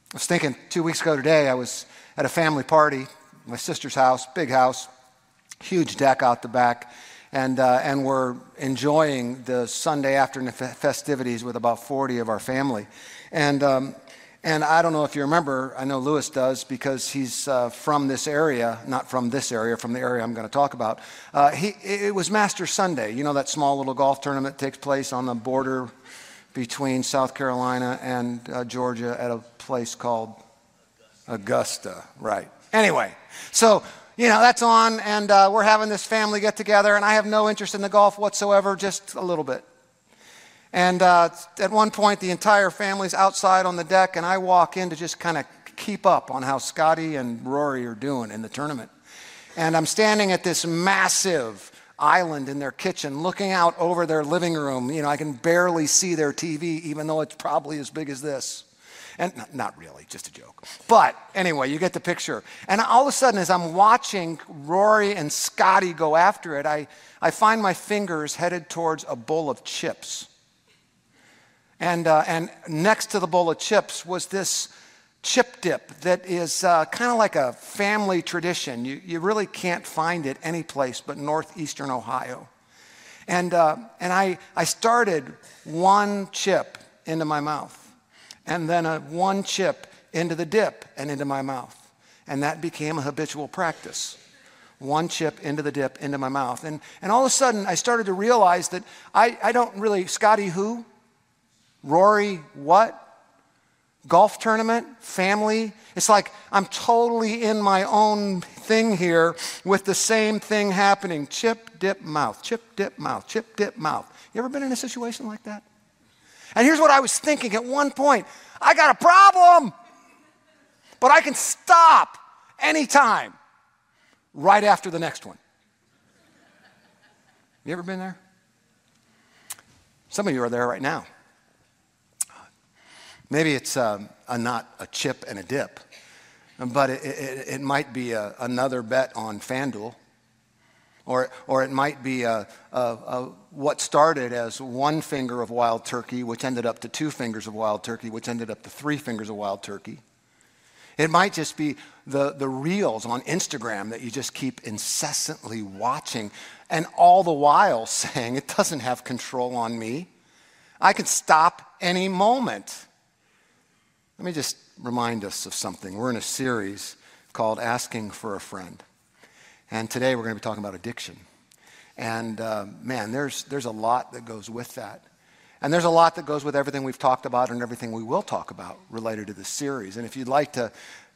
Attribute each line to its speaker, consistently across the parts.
Speaker 1: I was thinking 2 weeks ago today, I was at a family party, my sister's house, big house, huge deck out the back, and we're enjoying the Sunday afternoon festivities with about 40 of our family. And I don't know if you remember, I know Lewis does because he's from this area, not from this area, from the area I'm going to talk about. It was Masters Sunday, you know, that small little golf tournament that takes place on the border between South Carolina and Georgia at a place called Augusta, right. Anyway, so, you know, that's on, and we're having this family get together, and I have no interest in the golf whatsoever, just a little bit. And at one point, the entire family's outside on the deck, and I walk in to just kind of keep up on how Scotty and Rory are doing in the tournament. And I'm standing at this massive island in their kitchen, looking out over their living room. You know, I can barely see their TV, even though it's probably as big as this. And not really, just a joke. But anyway, you get the picture. And all of a sudden, as I'm watching Rory and Scotty go after it, I find my fingers headed towards a bowl of chips. And next to the bowl of chips was this chip dip that is kind of like a family tradition. You really can't find it any place but northeastern Ohio. And I started one chip into my mouth, and then one chip into the dip and into my mouth. And that became a habitual practice. One chip into the dip, into my mouth. And all of a sudden, I started to realize that I don't really, Scotty who? Rory what? Golf tournament, family. It's like I'm totally in my own thing here with the same thing happening. Chip, dip, mouth. Chip, dip, mouth. Chip, dip, mouth. You ever been in a situation like that? And here's what I was thinking at one point. I got a problem, but I can stop anytime right after the next one. You ever been there? Some of you are there right now. Maybe it's not a chip and a dip, but it might be another bet on FanDuel, or it might be what started as one finger of wild turkey, which ended up to 2 fingers of wild turkey, which ended up to 3 fingers of wild turkey. It might just be the reels on Instagram that you just keep incessantly watching, and all the while saying, it doesn't have control on me. I can stop any moment. Let me just remind us of something. We're in a series called Asking for a Friend. And today we're going to be talking about addiction. And man, there's a lot that goes with that. And there's a lot that goes with everything we've talked about and everything we will talk about related to this series. And if you'd like to,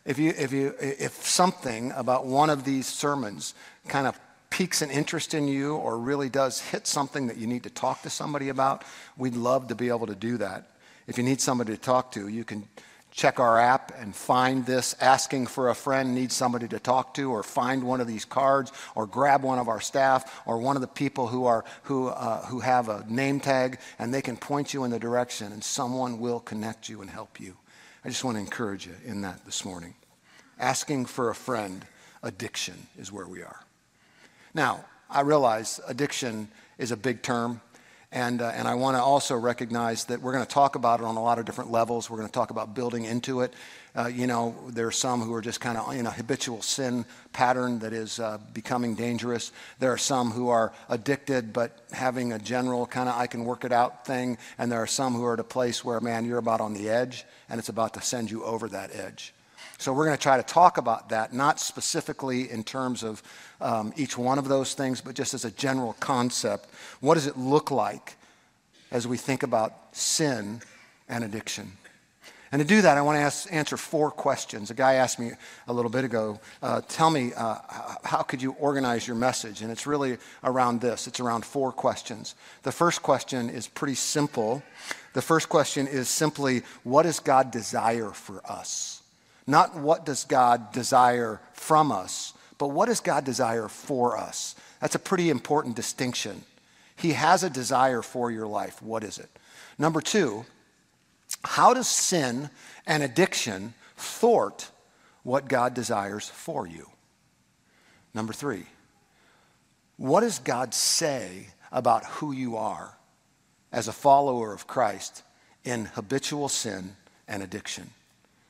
Speaker 1: if something about one of these sermons kind of piques an interest in you or really does hit something that you need to talk to somebody about, we'd love to be able to do that. If you need somebody to talk to, you can check our app and find this Asking for a Friend, need somebody to talk to, or find one of these cards, or grab one of our staff, or one of the people who have a name tag, and they can point you in the direction, and someone will connect you and help you. I just want to encourage you in that this morning. Asking for a friend, addiction is where we are. Now, I realize addiction is a big term. And I want to also recognize that we're going to talk about it on a lot of different levels. We're going to talk about building into it. There are some who are just kind of in a habitual sin pattern that is becoming dangerous. There are some who are addicted but having a general kind of I can work it out thing. And there are some who are at a place where, man, you're about on the edge and it's about to send you over that edge. So we're going to try to talk about that, not specifically in terms of each one of those things, but just as a general concept. What does it look like as we think about sin and addiction? And to do that, I want to answer 4 questions. A guy asked me a little bit ago, tell me, how could you organize your message? And it's really around this. It's around 4 questions. The first question is pretty simple. The first question is simply, what does God desire for us? Not what does God desire from us, but what does God desire for us? That's a pretty important distinction. He has a desire for your life. What is it? Number 2, how does sin and addiction thwart what God desires for you? Number 3, what does God say about who you are as a follower of Christ in habitual sin and addiction?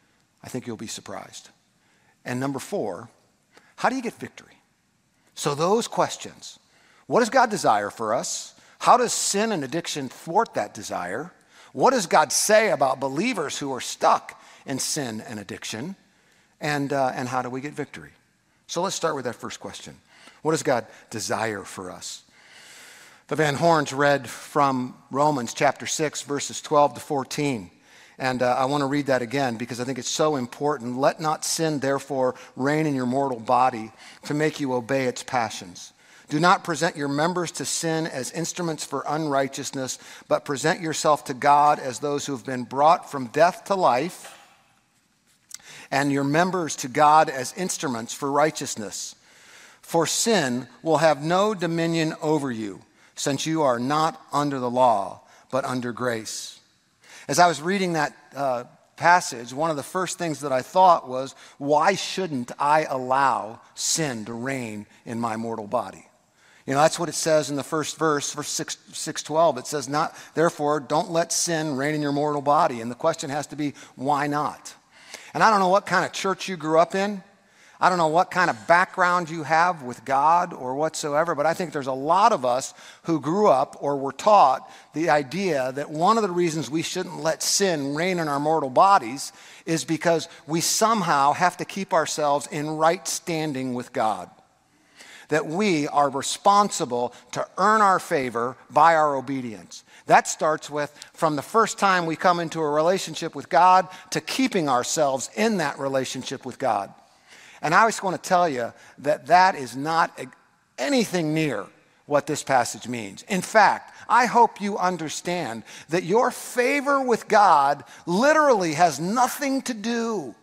Speaker 1: I think you'll be surprised. And number 4, how do you get victory? So those questions. What does God desire for us? How does sin and addiction thwart that desire? What does God say about believers who are stuck in sin and addiction? And how do we get victory? So let's start with that first question. What does God desire for us? The Van Horns read from Romans chapter 6, verses 12 to 14. And I want to read that again because I think it's so important. Let not sin, therefore, reign in your mortal body to make you obey its passions. Do not present your members to sin as instruments for unrighteousness, but present yourself to God as those who have been brought from death to life, and your members to God as instruments for righteousness. For sin will have no dominion over you, since you are not under the law, but under grace. As I was reading that passage, one of the first things that I thought was, why shouldn't I allow sin to reign in my mortal body? You know, that's what it says in the first verse, verse 6:12. It says, "Not therefore, don't let sin reign in your mortal body." And the question has to be, why not? And I don't know what kind of church you grew up in. I don't know what kind of background you have with God or whatsoever, but I think there's a lot of us who grew up or were taught the idea that one of the reasons we shouldn't let sin reign in our mortal bodies is because we somehow have to keep ourselves in right standing with God. That we are responsible to earn our favor by our obedience. That starts with from the first time we come into a relationship with God to keeping ourselves in that relationship with God. And I just want to tell you that that is not anything near what this passage means. In fact, I hope you understand that your favor with God literally has nothing to do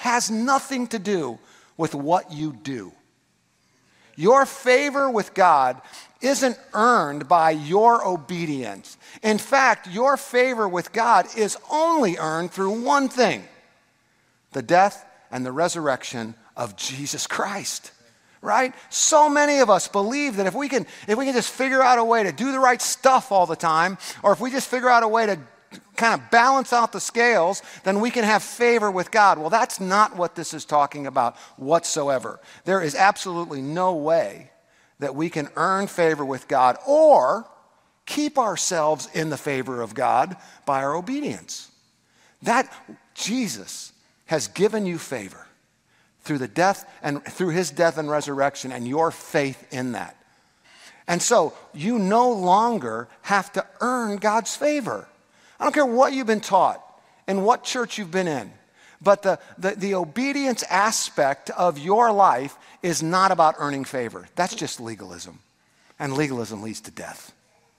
Speaker 1: with what you do. Your favor with God isn't earned by your obedience. In fact, your favor with God is only earned through one thing: the death and the resurrection of Jesus Christ. Right? So many of us believe that if we can just figure out a way to do the right stuff all the time, or if we just figure out a way to kind of balance out the scales, then we can have favor with God. Well, that's not what this is talking about whatsoever. There is absolutely no way that we can earn favor with God or keep ourselves in the favor of God by our obedience. That Jesus has given you favor through the death and through his death and resurrection and your faith in that. And so you no longer have to earn God's favor. I don't care what you've been taught and what church you've been in, but the obedience aspect of your life is not about earning favor. That's just legalism, and legalism leads to death.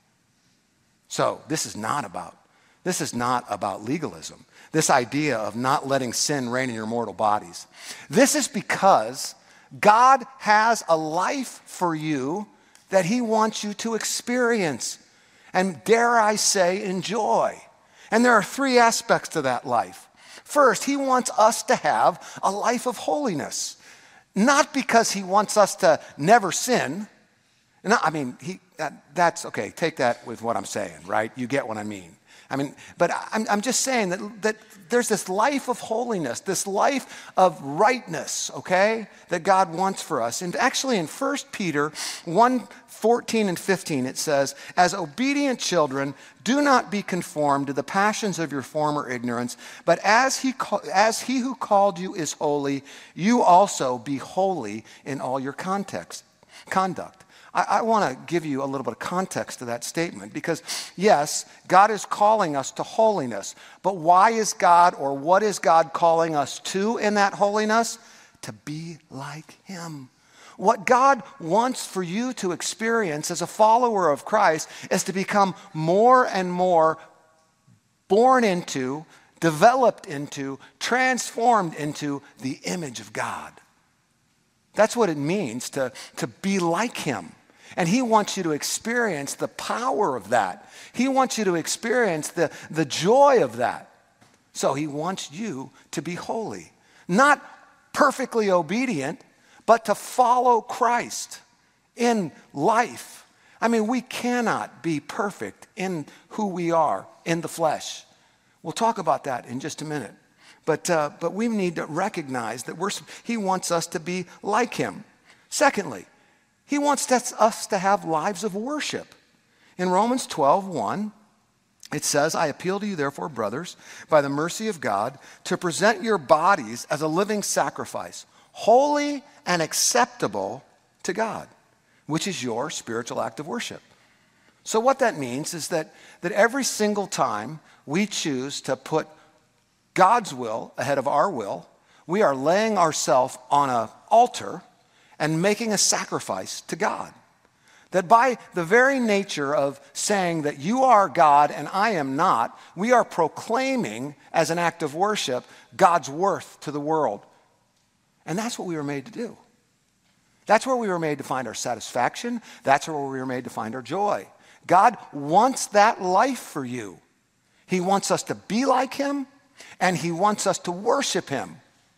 Speaker 1: So this is not about legalism, this idea of not letting sin reign in your mortal bodies. This is because God has a life for you that he wants you to experience and, dare I say, enjoy. And there are 3 aspects to that life. First, he wants us to have a life of holiness. Not because he wants us to never sin. No, I mean, that's okay. Take that with what I'm saying, right? You get what I mean. But I'm just saying that there's this life of holiness, this life of rightness, okay, that God wants for us. And actually in 1 Peter 1:14 and 15, it says, "As obedient children, do not be conformed to the passions of your former ignorance, but as he who called you is holy, you also be holy in all your conduct." I want to give you a little bit of context to that statement because, yes, God is calling us to holiness. But why is God, or what is God calling us to in that holiness? To be like him. What God wants for you to experience as a follower of Christ is to become more and more born into, developed into, transformed into the image of God. That's what it means to be like him. And he wants you to experience the power of that. He wants you to experience the joy of that. So he wants you to be holy. Not perfectly obedient, but to follow Christ in life. I mean, we cannot be perfect in who we are in the flesh. We'll talk about that in just a minute. But we need to recognize that he wants us to be like him. Secondly, he wants us to have lives of worship. In Romans 12:1, it says, I appeal to you, therefore, brothers, by the mercy of God, to present your bodies as a living sacrifice, holy and acceptable to God, which is your spiritual act of worship. So what that means is that every single time we choose to put God's will ahead of our will, we are laying ourselves on an altar and making a sacrifice to God. That by the very nature of saying that you are God and I am not, we are proclaiming as an act of worship God's worth to the world. And that's what we were made to do. That's where we were made to find our satisfaction. That's where we were made to find our joy. God wants that life for you. He wants us to be like him, and he wants us to worship him.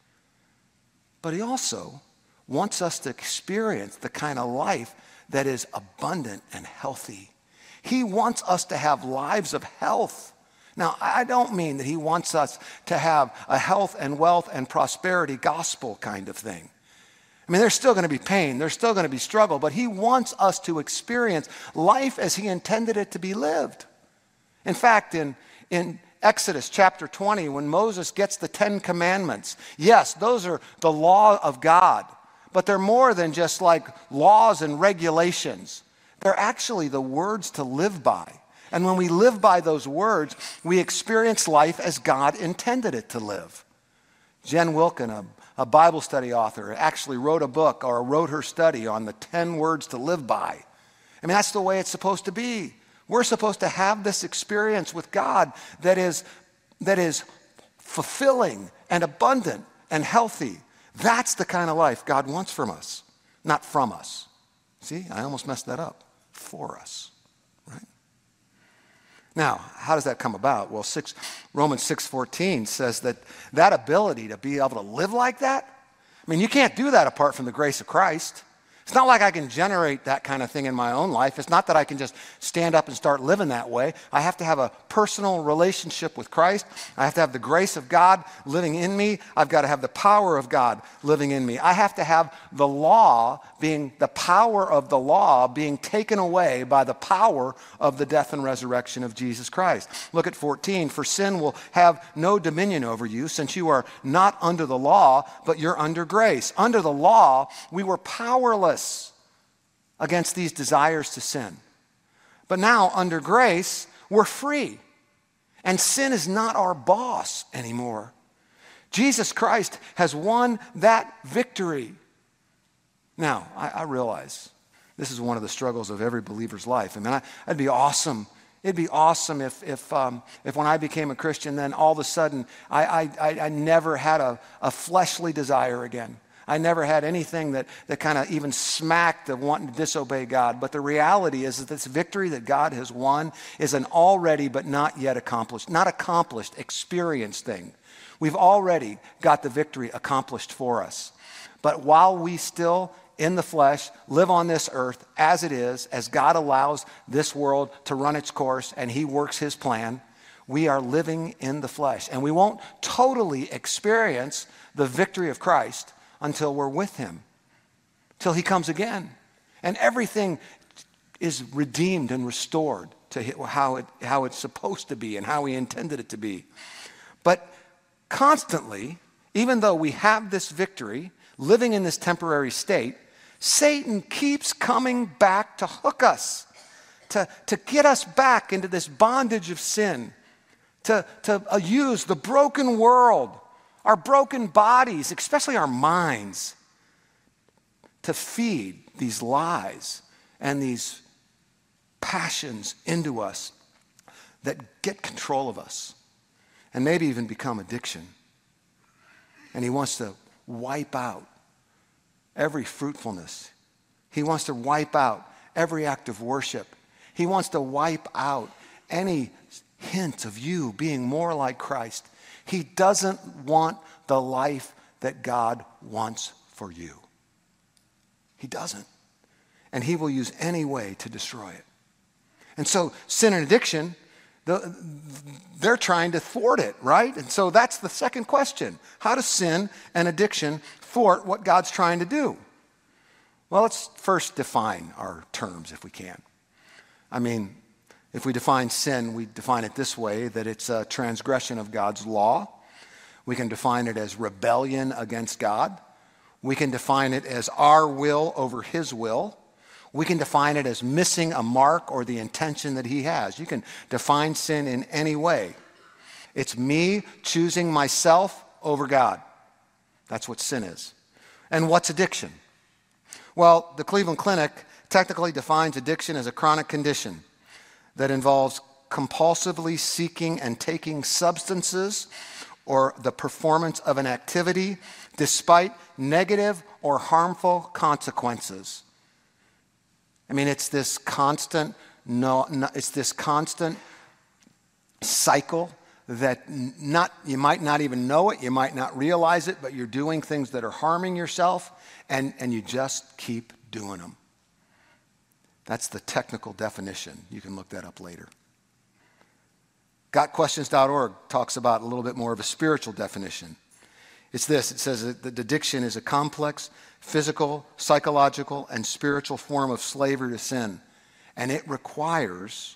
Speaker 1: But he also wants us to experience the kind of life that is abundant and healthy. He wants us to have lives of health. Now, I don't mean that he wants us to have a health and wealth and prosperity gospel kind of thing. I mean, there's still going to be pain, there's still going to be struggle, but he wants us to experience life as he intended it to be lived. In fact, in Exodus chapter 20, when Moses gets the 10 Commandments, yes, those are the law of God. But they're more than just like laws and regulations. They're actually the words to live by. And when we live by those words, we experience life as God intended it to live. Jen Wilkin, a Bible study author, actually wrote a book or wrote her study on the 10 words to live by. I mean, that's the way it's supposed to be. We're supposed to have this experience with God that is fulfilling and abundant and healthy. That's the kind of life God wants from us, not from us. See, I almost messed that up. For us, right? Now, how does that come about? Well, Romans 6:14 says that ability to be able to live like that, I mean, you can't do that apart from the grace of Christ. It's not like I can generate that kind of thing in my own life. It's not that I can just stand up and start living that way. I have to have a personal relationship with Christ. I have to have the grace of God living in me. I've got to have the power of God living in me. I have to have the power of the law being taken away by the power of the death and resurrection of Jesus Christ. Look at 14. For sin will have no dominion over you, since you are not under the law, but you're under grace. Under the law, we were powerless against these desires to sin. But now, under grace, we're free. And sin is not our boss anymore. Jesus Christ has won that victory. Now, I realize this is one of the struggles of every believer's life. I mean, it'd be awesome. It'd be awesome if when I became a Christian, then all of a sudden I never had a fleshly desire again. I never had anything that kind of even smacked of wanting to disobey God. But the reality is that this victory that God has won is an already but not yet accomplished, experienced thing. We've already got the victory accomplished for us. But while we still, in the flesh, live on this earth as it is, as God allows this world to run its course and he works his plan, we are living in the flesh. And we won't totally experience the victory of Christ until we're with him, till he comes again. And everything is redeemed and restored to how it's supposed to be and how he intended it to be. But constantly, even though we have this victory, living in this temporary state, Satan keeps coming back to hook us, to get us back into this bondage of sin, to use the broken world, our broken bodies, especially our minds, to feed these lies and these passions into us that get control of us and maybe even become addiction. And he wants to wipe out every fruitfulness. He wants to wipe out every act of worship. He wants to wipe out any hint of you being more like Christ. He doesn't want the life that God wants for you. He doesn't. And he will use any way to destroy it. And so sin and addiction, they're trying to thwart it, right? And so that's the second question. How does sin and addiction thwart what God's trying to do? Well, let's first define our terms if we can. I mean, if we define sin, we define it this way, that it's a transgression of God's law. We can define it as rebellion against God. We can define it as our will over his will. We can define it as missing a mark or the intention that he has. You can define sin in any way. It's me choosing myself over God. That's what sin is. And what's addiction? Well, the Cleveland Clinic technically defines addiction as a chronic condition that involves compulsively seeking and taking substances or the performance of an activity despite negative or harmful consequences. I mean, it's this constant cycle that you might not even know it, you might not realize it, but you're doing things that are harming yourself, and you just keep doing them. That's the technical definition. You can look that up later. GotQuestions.org talks about a little bit more of a spiritual definition. It's this. It says that addiction is a complex physical, psychological, and spiritual form of slavery to sin. And it requires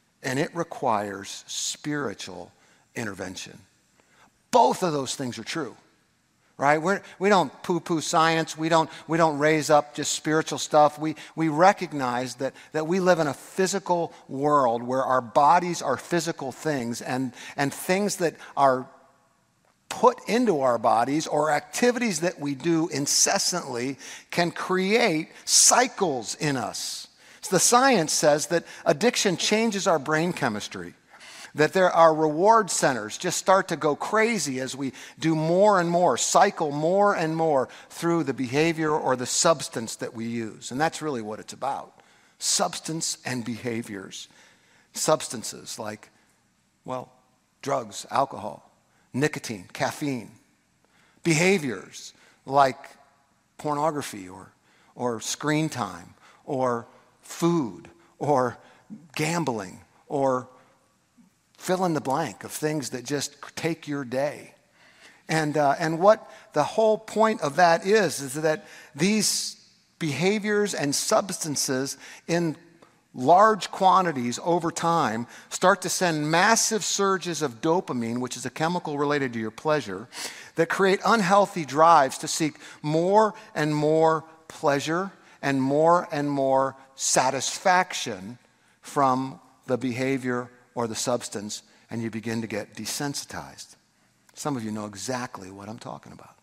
Speaker 1: spiritual intervention. Both of those things are true, right? We don't poo-poo science. We don't raise up just spiritual stuff. We recognize that we live in a physical world where our bodies are physical things, and things that are put into our bodies or activities that we do incessantly can create cycles in us. So the science says that addiction changes our brain chemistry, that our reward centers just start to go crazy as we do more and more, cycle more and more through the behavior or the substance that we use. And that's really what it's about. Substance and behaviors. Substances like, well, drugs, alcohol, nicotine, caffeine. Behaviors like pornography or screen time or food or gambling or fill in the blank of things that just take your day. And what the whole point of that is that these behaviors and substances in large quantities over time start to send massive surges of dopamine, which is a chemical related to your pleasure, that create unhealthy drives to seek more and more pleasure and more satisfaction from the behavior or the substance, and you begin to get desensitized. Some of you know exactly what I'm talking about.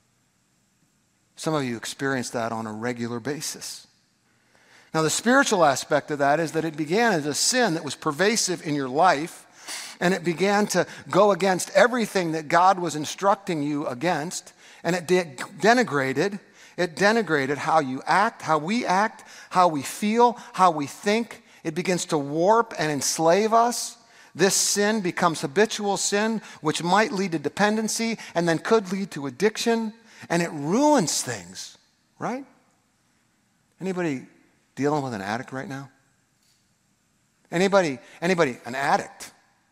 Speaker 1: Some of you experience that on a regular basis. Now, the spiritual aspect of that is that it began as a sin that was pervasive in your life, and it began to go against everything that God was instructing you against, and it denigrated how you act, how we feel, how we think. It begins to warp and enslave us. This sin becomes habitual sin, which might lead to dependency and then could lead to addiction, and it ruins things, right? Anybody dealing with an addict right now? Anybody, an addict?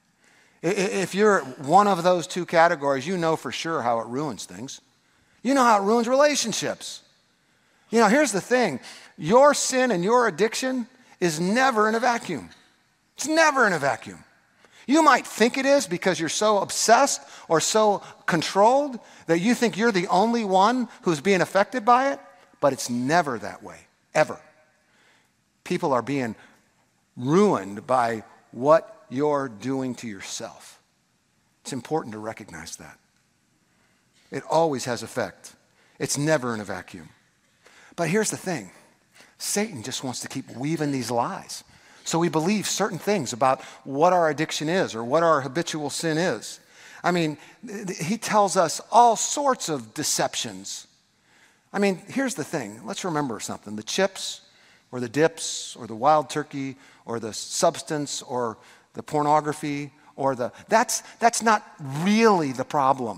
Speaker 1: If you're one of those two categories, you know for sure how it ruins things. You know how it ruins relationships. You know, here's the thing. Your sin and your addiction is never in a vacuum. It's never in a vacuum. You might think it is because you're so obsessed or so controlled that you think you're the only one who's being affected by it, but it's never that way, ever. People are being ruined by what you're doing to yourself. It's important to recognize that. It always has effect. It's never in a vacuum. But here's the thing. Satan just wants to keep weaving these lies. So we believe certain things about what our addiction is or what our habitual sin is. I mean, he tells us all sorts of deceptions. I mean, here's the thing. Let's remember something. The chips or the dips or the wild turkey or the substance or the pornography or that's not really the problem.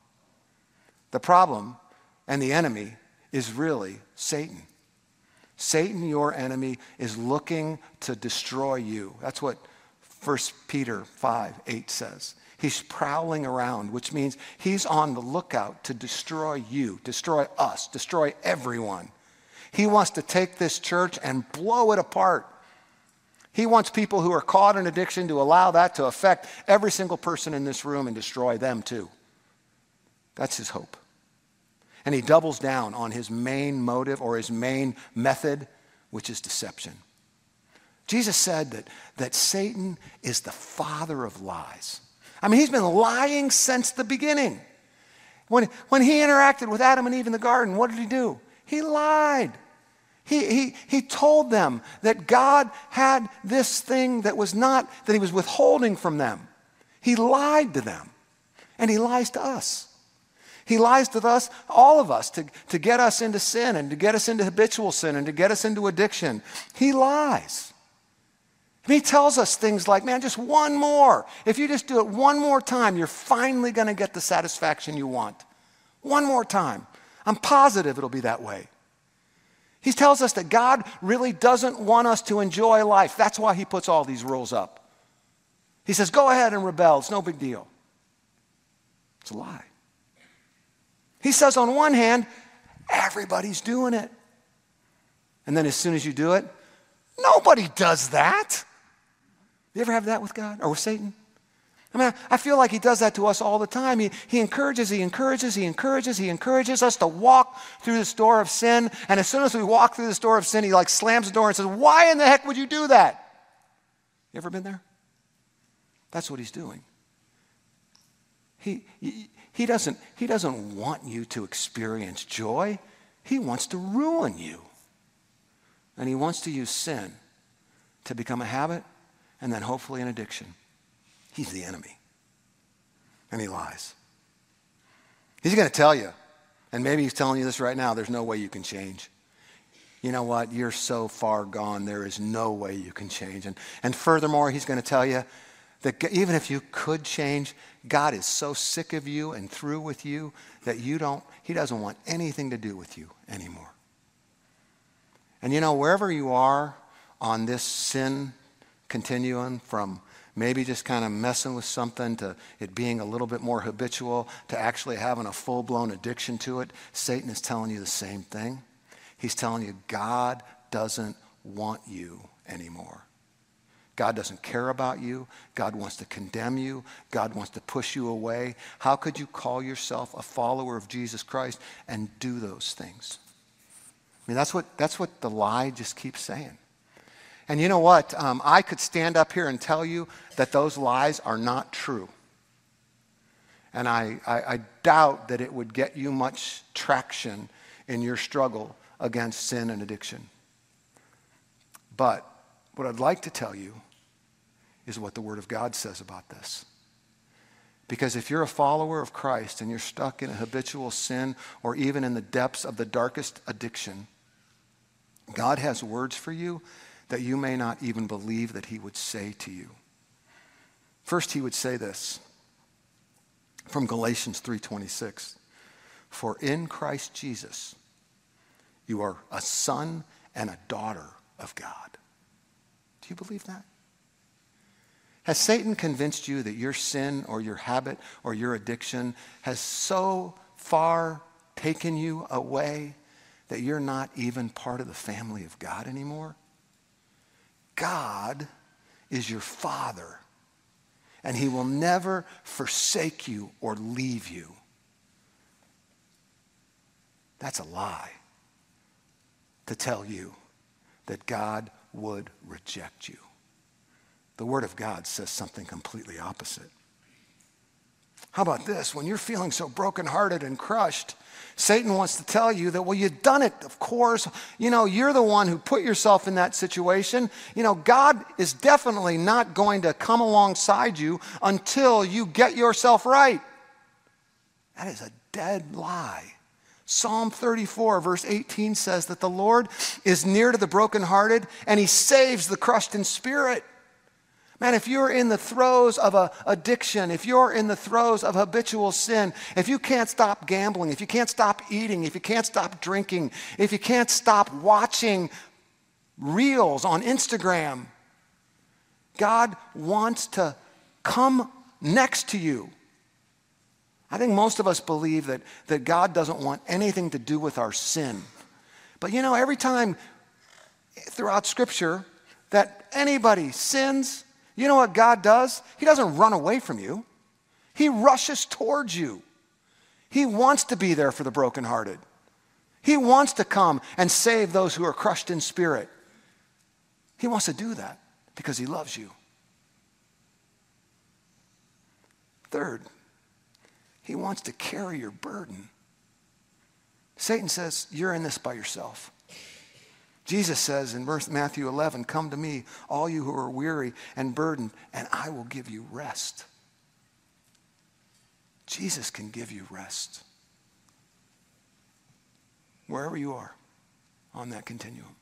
Speaker 1: The problem and the enemy is really Satan. Satan, your enemy, is looking to destroy you. That's what 1 Peter 5:8 says. He's prowling around, which means he's on the lookout to destroy you, destroy us, destroy everyone. He wants to take this church and blow it apart. He wants people who are caught in addiction to allow that to affect every single person in this room and destroy them too. That's his hope. And he doubles down on his main motive or his main method, which is deception. Jesus said that Satan is the father of lies. I mean, he's been lying since the beginning. When he interacted with Adam and Eve in the garden, what did he do? He lied. He told them that God had this thing that he was withholding from them. He lied to them. And he lies to us. He lies to us, all of us, to get us into sin and to get us into habitual sin and to get us into addiction. He lies. He tells us things like, man, just one more. If you just do it one more time, you're finally going to get the satisfaction you want. One more time. I'm positive it'll be that way. He tells us that God really doesn't want us to enjoy life. That's why he puts all these rules up. He says, go ahead and rebel. It's no big deal. It's a lie. He says on one hand, everybody's doing it. And then as soon as you do it, nobody does that. You ever have that with God or with Satan? I mean, I feel like he does that to us all the time. He encourages us to walk through this door of sin. And as soon as we walk through this door of sin, he like slams the door and says, why in the heck would you do that? You ever been there? That's what he's doing. He doesn't want you to experience joy. He wants to ruin you. And he wants to use sin to become a habit and then hopefully an addiction. He's the enemy. And he lies. He's going to tell you, and maybe he's telling you this right now, there's no way you can change. You know what? You're so far gone, there is no way you can change. And furthermore, he's going to tell you that even if you could change, God is so sick of you and through with you that he doesn't want anything to do with you anymore. And you know, wherever you are on this sin continuum, from maybe just kind of messing with something to it being a little bit more habitual to actually having a full-blown addiction to it, Satan is telling you the same thing. He's telling you God doesn't want you anymore. God doesn't care about you. God wants to condemn you. God wants to push you away. How could you call yourself a follower of Jesus Christ and do those things? I mean, that's what the lie just keeps saying. And you know what? I could stand up here and tell you that those lies are not true. And I doubt that it would get you much traction in your struggle against sin and addiction. But what I'd like to tell you is what the Word of God says about this. Because if you're a follower of Christ and you're stuck in a habitual sin or even in the depths of the darkest addiction, God has words for you that you may not even believe that he would say to you. First, he would say this from Galatians 3:26. For in Christ Jesus, you are a son and a daughter of God. Do you believe that? Has Satan convinced you that your sin or your habit or your addiction has so far taken you away that you're not even part of the family of God anymore? God is your Father, and he will never forsake you or leave you. That's a lie to tell you that God would reject you. The Word of God says something completely opposite. How about this? When you're feeling so brokenhearted and crushed, Satan wants to tell you that, well, you've done it, of course. You know, you're the one who put yourself in that situation. You know, God is definitely not going to come alongside you until you get yourself right. That is a dead lie. Psalm 34, verse 18 says that the Lord is near to the brokenhearted and he saves the crushed in spirit. Man, if you're in the throes of addiction, if you're in the throes of habitual sin, if you can't stop gambling, if you can't stop eating, if you can't stop drinking, if you can't stop watching reels on Instagram, God wants to come next to you. I think most of us believe that God doesn't want anything to do with our sin. But you know, every time throughout Scripture that anybody sins, you know what God does? He doesn't run away from you. He rushes towards you. He wants to be there for the brokenhearted. He wants to come and save those who are crushed in spirit. He wants to do that because he loves you. Third, he wants to carry your burden. Satan says, you're in this by yourself. Jesus says in Matthew 11, come to me, all you who are weary and burdened, and I will give you rest. Jesus can give you rest. Wherever you are on that continuum.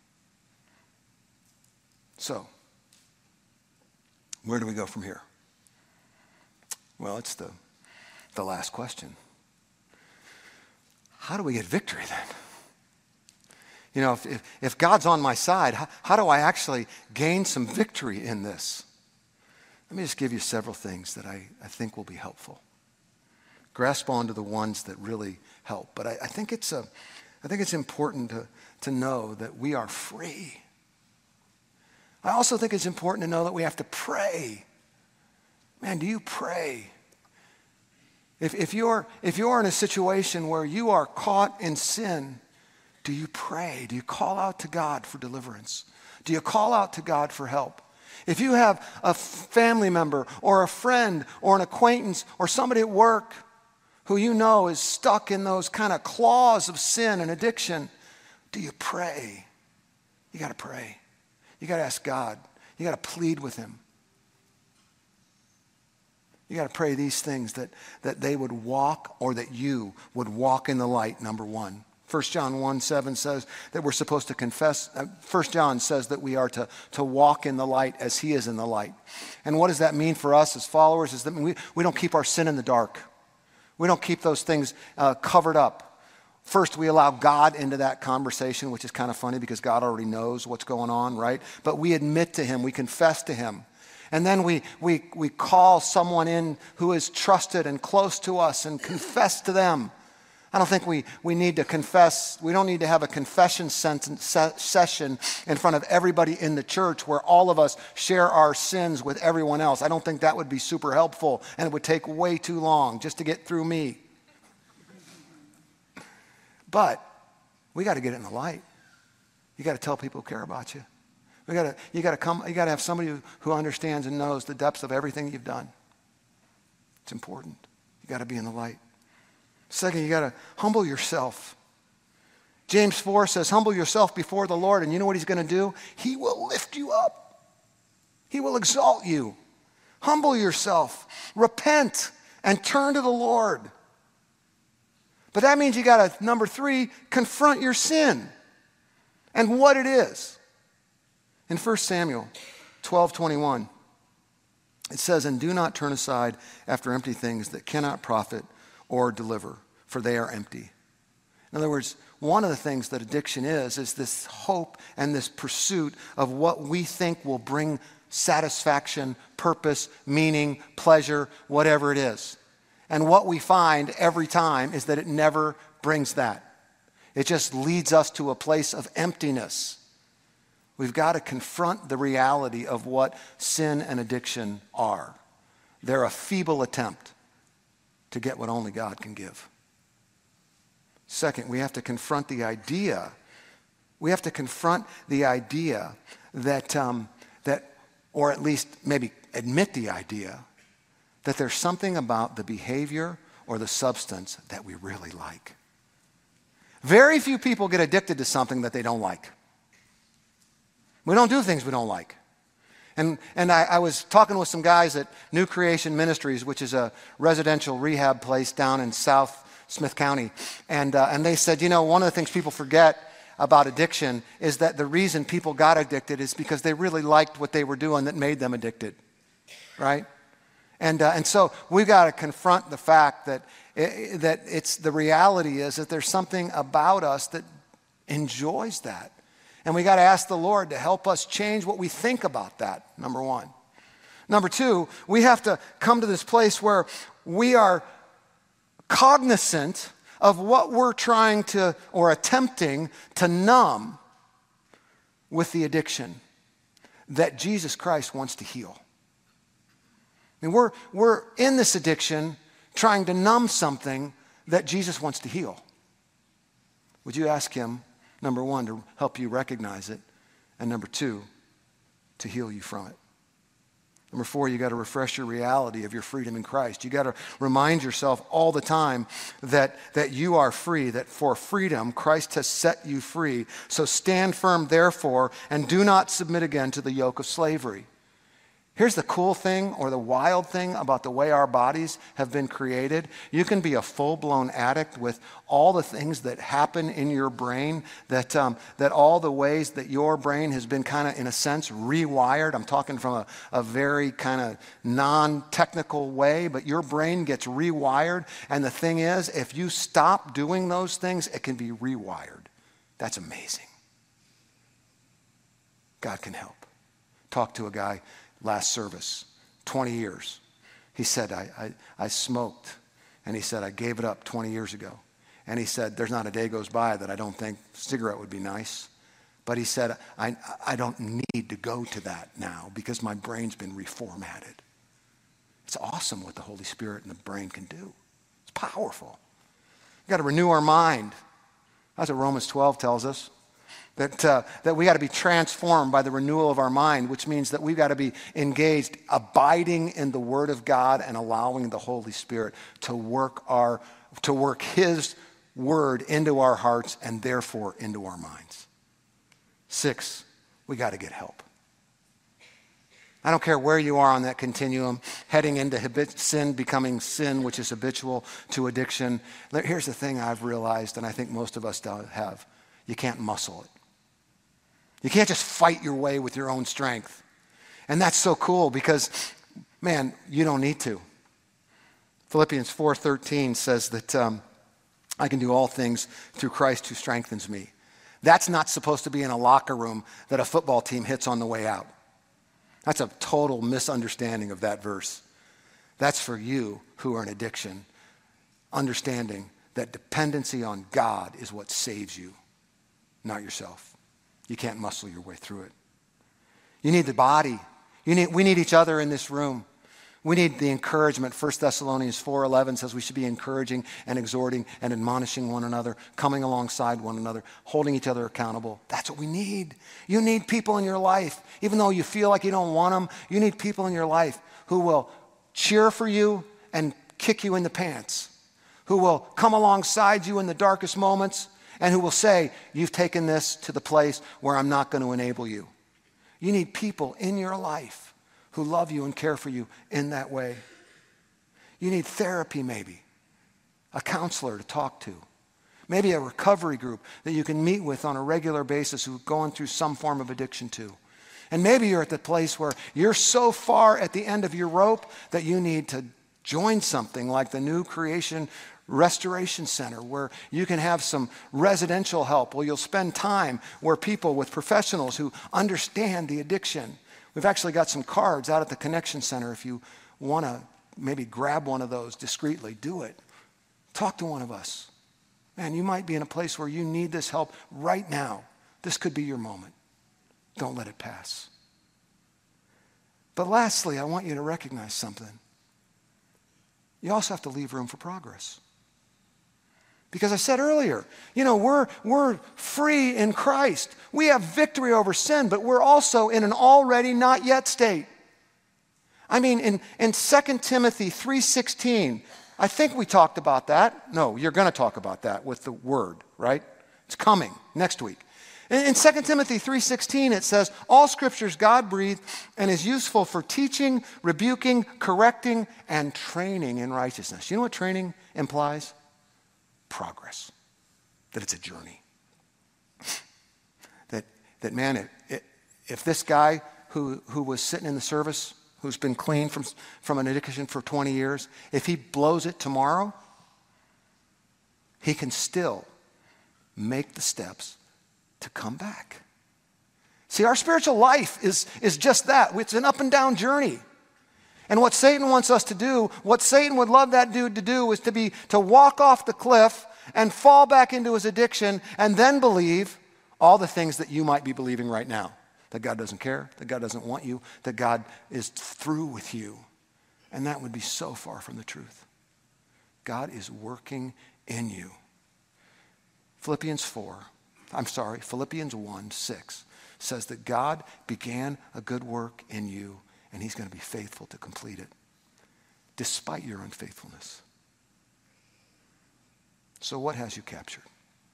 Speaker 1: So, where do we go from here? Well, it's the last question. How do we get victory then? You know, if God's on my side, how do I actually gain some victory in this? Let me just give you several things that I think will be helpful. Grasp onto the ones that really help. But I think it's important to know that we are free. I also think it's important to know that we have to pray. Man, do you pray? If you're in a situation where you are caught in sin, do you pray? Do you call out to God for deliverance? Do you call out to God for help? If you have a family member or a friend or an acquaintance or somebody at work who you know is stuck in those kind of claws of sin and addiction, do you pray? You got to pray. You got to ask God. You got to plead with him. You got to pray these things that they would walk, or that you would walk in the light, number one. 1 John 1:7 says that we're supposed to confess. 1 John says that we are to walk in the light as he is in the light. And what does that mean for us as followers? Is that we don't keep our sin in the dark. We don't keep those things covered up. First, we allow God into that conversation, which is kind of funny because God already knows what's going on, right? But we admit to him, we confess to him. And then we call someone in who is trusted and close to us and confess to them. I don't think we need to confess. We don't need to have a confession session in front of everybody in the church where all of us share our sins with everyone else. I don't think that would be super helpful, and it would take way too long just to get through me. But we got to get it in the light. You got to tell people who care about you. You got to have somebody who understands and knows the depths of everything you've done. It's important. You got to be in the light. Second, you got to humble yourself. James 4 says, humble yourself before the Lord, and you know what he's going to do? He will lift you up. He will exalt you. Humble yourself. Repent and turn to the Lord. But that means you got to, number 3, confront your sin and what it is. In 1 Samuel 12:21, it says, and do not turn aside after empty things that cannot profit or deliver, for they are empty. In other words, one of the things that addiction is this hope and this pursuit of what we think will bring satisfaction, purpose, meaning, pleasure, whatever it is. And what we find every time is that it never brings that. It just leads us to a place of emptiness. We've got to confront the reality of what sin and addiction are. They're a feeble attempt to get what only God can give. Second, we have to confront the idea. We have to confront the idea that, or at least maybe admit the idea, that there's something about the behavior or the substance that we really like. Very few people get addicted to something that they don't like. We don't do things we don't like. And I was talking with some guys at New Creation Ministries, which is a residential rehab place down in South Smith County. And they said, you know, one of the things people forget about addiction is that the reason people got addicted is because they really liked what they were doing that made them addicted, right? And so we've got to confront the fact that it's the reality is that there's something about us that enjoys that. And we got to ask the Lord to help us change what we think about that, number one. Number two, we have to come to this place where we are cognizant of what we're trying to or attempting to numb with the addiction that Jesus Christ wants to heal. I mean, we're in this addiction trying to numb something that Jesus wants to heal. Would you ask him, number one, to help you recognize it, and number two, to heal you from it? Number four, you got to refresh your reality of your freedom in Christ. You got to remind yourself all the time that you are free, that for freedom, Christ has set you free. So stand firm, therefore, and do not submit again to the yoke of slavery. Here's the cool thing or the wild thing about the way our bodies have been created. You can be a full-blown addict with all the things that happen in your brain, that all the ways that your brain has been kind of, in a sense, rewired. I'm talking from a very kind of non-technical way, but your brain gets rewired. And the thing is, if you stop doing those things, it can be rewired. That's amazing. God can help. Talk to a guy last service, 20 years. He said, I smoked. And he said, I gave it up 20 years ago. And he said, there's not a day goes by that I don't think a cigarette would be nice. But he said, I don't need to go to that now because my brain's been reformatted. It's awesome what the Holy Spirit and the brain can do. It's powerful. We've got to renew our mind. That's what Romans 12 tells us. That we got to be transformed by the renewal of our mind, which means that we've got to be engaged, abiding in the Word of God and allowing the Holy Spirit to work His Word into our hearts and therefore into our minds. 6, we got to get help. I don't care where you are on that continuum, heading into sin, becoming sin, which is habitual, to addiction. Here's the thing I've realized, and I think most of us have. You can't muscle it. You can't just fight your way with your own strength. And that's so cool because, man, you don't need to. Philippians 4:13 says that I can do all things through Christ who strengthens me. That's not supposed to be in a locker room that a football team hits on the way out. That's a total misunderstanding of that verse. That's for you who are in addiction, understanding that dependency on God is what saves you, not yourself. You can't muscle your way through it. You need the body. We need each other in this room. We need the encouragement. 1 Thessalonians 4:11 says we should be encouraging and exhorting and admonishing one another, coming alongside one another, holding each other accountable. That's what we need. You need people in your life. Even though you feel like you don't want them, you need people in your life who will cheer for you and kick you in the pants, who will come alongside you in the darkest moments, and who will say, you've taken this to the place where I'm not going to enable you. You need people in your life who love you and care for you in that way. You need therapy maybe, a counselor to talk to, maybe a recovery group that you can meet with on a regular basis who've gone through some form of addiction too. And maybe you're at the place where you're so far at the end of your rope that you need to join something like the New Creation Restoration Center, where you can have some residential help, where you'll spend time where people with professionals who understand the addiction. We've actually got some cards out at the Connection Center. If you want to maybe grab one of those discreetly, do it. Talk to one of us. Man, you might be in a place where you need this help right now. This could be your moment. Don't let it pass. But lastly, I want you to recognize something. You also have to leave room for progress. Because I said earlier, we're free in Christ. We have victory over sin, but we're also in an already not yet state. I mean, in 2 Timothy 3:16, I think we talked about that. No, you're going to talk about that with the word, right? It's coming next week. In 2 Timothy 3:16, it says, all scripture is God-breathed and is useful for teaching, rebuking, correcting, and training in righteousness. You know what training implies? Progress. That it's a journey. That man, if this guy who was sitting in the service, who's been clean from an addiction for 20 years, if he blows it tomorrow, he can still make the steps to come back. See, our spiritual life is just that. It's an up and down journey. And what Satan wants us to do, what Satan would love that dude to do, is to walk off the cliff and fall back into his addiction and then believe all the things that you might be believing right now. That God doesn't care, that God doesn't want you, that God is through with you. And that would be so far from the truth. God is working in you. Philippians 1:6 says that God began a good work in you, and he's going to be faithful to complete it, despite your unfaithfulness. So what has you captured?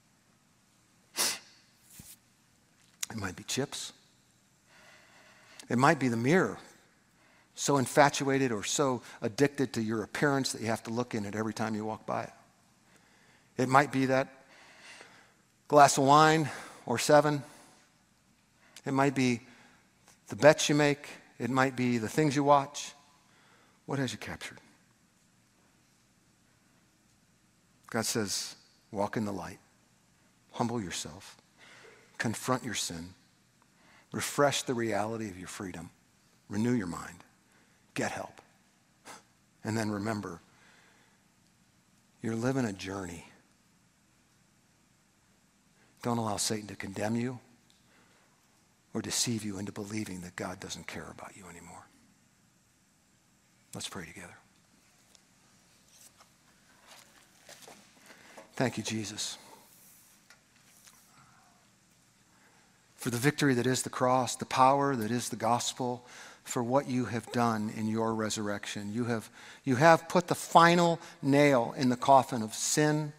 Speaker 1: It might be chips. It might be the mirror, so infatuated or so addicted to your appearance that you have to look in it every time you walk by it. It might be that glass of wine or 7. It might be the bets you make. It might be the things you watch. What has you captured? God says, walk in the light. Humble yourself. Confront your sin. Refresh the reality of your freedom. Renew your mind. Get help. And then remember, you're living a journey. Don't allow Satan to condemn you or deceive you into believing that God doesn't care about you anymore. Let's pray together. Thank you, Jesus, for the victory that is the cross, the power that is the gospel, for what you have done in your resurrection. You have put the final nail in the coffin of sin.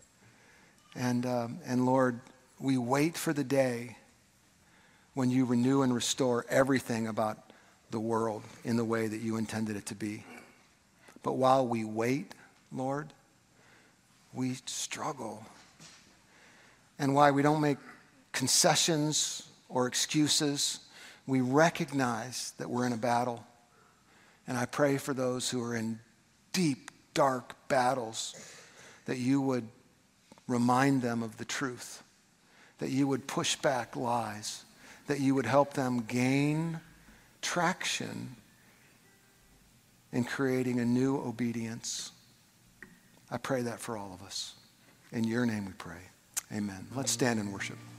Speaker 1: And Lord, we wait for the day when you renew and restore everything about the world in the way that you intended it to be. But while we wait, Lord, we struggle. And why we don't make concessions or excuses, we recognize that we're in a battle. And I pray for those who are in deep, dark battles, that you would remind them of the truth, that you would push back lies, that you would help them gain traction in creating a new obedience. I pray that for all of us. In your name we pray. Amen. Let's stand and worship.